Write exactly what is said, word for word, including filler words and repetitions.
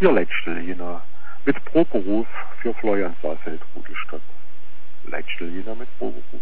Ihr Leitsteljener mit Proberuf für Florian Saalfeld, Rudestadt. Leitsteljener mit Proberuf.